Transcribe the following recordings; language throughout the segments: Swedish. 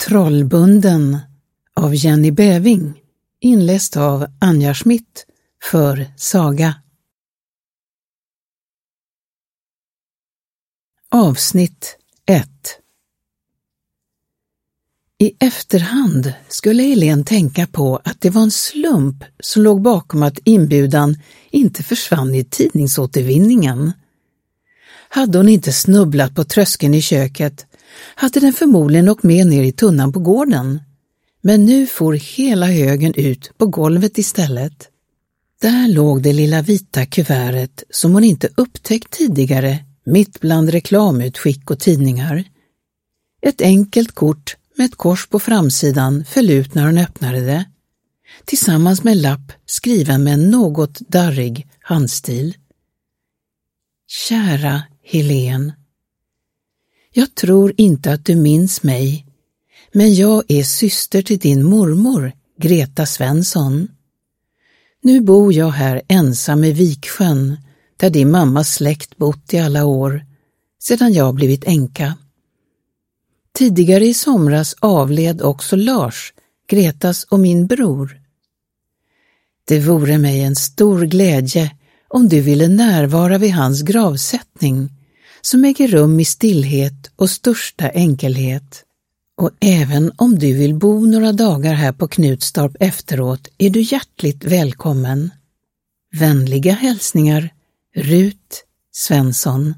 Trollbunden av Jenny Bäving, inläst av Anja Schmidt för Saga. Avsnitt 1. I efterhand skulle Helene tänka på att det var en slump som låg bakom att inbjudan inte försvann i tidningsåtervinningen. Hade hon inte snubblat på tröskeln i köket hade den förmodligen åkt med ner i tunnan på gården. Men nu for hela högen ut på golvet istället. Där låg det lilla vita kuvertet som hon inte upptäckt tidigare, mitt bland reklamutskick och tidningar. Ett enkelt kort med ett kors på framsidan föll ut när hon öppnade det, tillsammans med en lapp skriven med en något darrig handstil. Kära Helene, jag tror inte att du minns mig, men jag är syster till din mormor, Greta Svensson. Nu bor jag här ensam i Viksjön, där din mammas släkt bott i alla år, sedan jag blivit änka. Tidigare i somras avled också Lars, Gretas och min bror. Det vore mig en stor glädje om du ville närvara vid hans gravsättning, som äger rum i stillhet och största enkelhet. Och även om du vill bo några dagar här på Knutstorp efteråt är du hjärtligt välkommen. Vänliga hälsningar, Rut Svensson.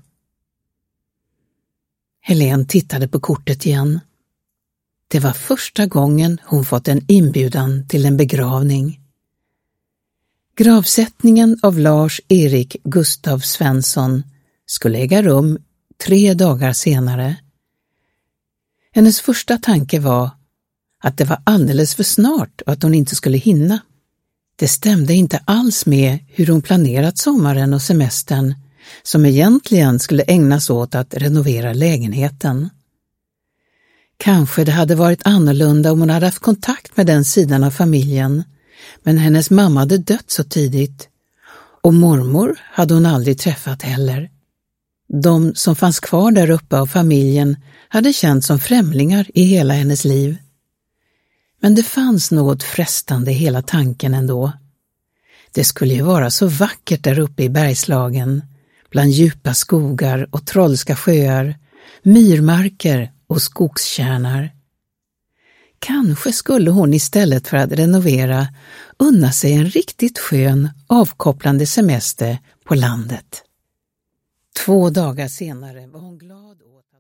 Helene tittade på kortet igen. Det var första gången hon fått en inbjudan till en begravning. Gravsättningen av Lars-Erik Gustav Svensson skulle äga rum 3 dagar senare. Hennes första tanke var att det var alldeles för snart och att hon inte skulle hinna. Det stämde inte alls med hur hon planerat sommaren och semestern, som egentligen skulle ägnas åt att renovera lägenheten. Kanske det hade varit annorlunda om hon hade haft kontakt med den sidan av familjen, men hennes mamma hade dött så tidigt och mormor hade hon aldrig träffat heller. De som fanns kvar där uppe av familjen hade känts som främlingar i hela hennes liv. Men det fanns något frestande i hela tanken ändå. Det skulle ju vara så vackert där uppe i Bergslagen, bland djupa skogar och trollska sjöar, myrmarker och skogskärnar. Kanske skulle hon istället för att renovera unna sig en riktigt skön, avkopplande semester på landet. 2 dagar senare var hon glad åt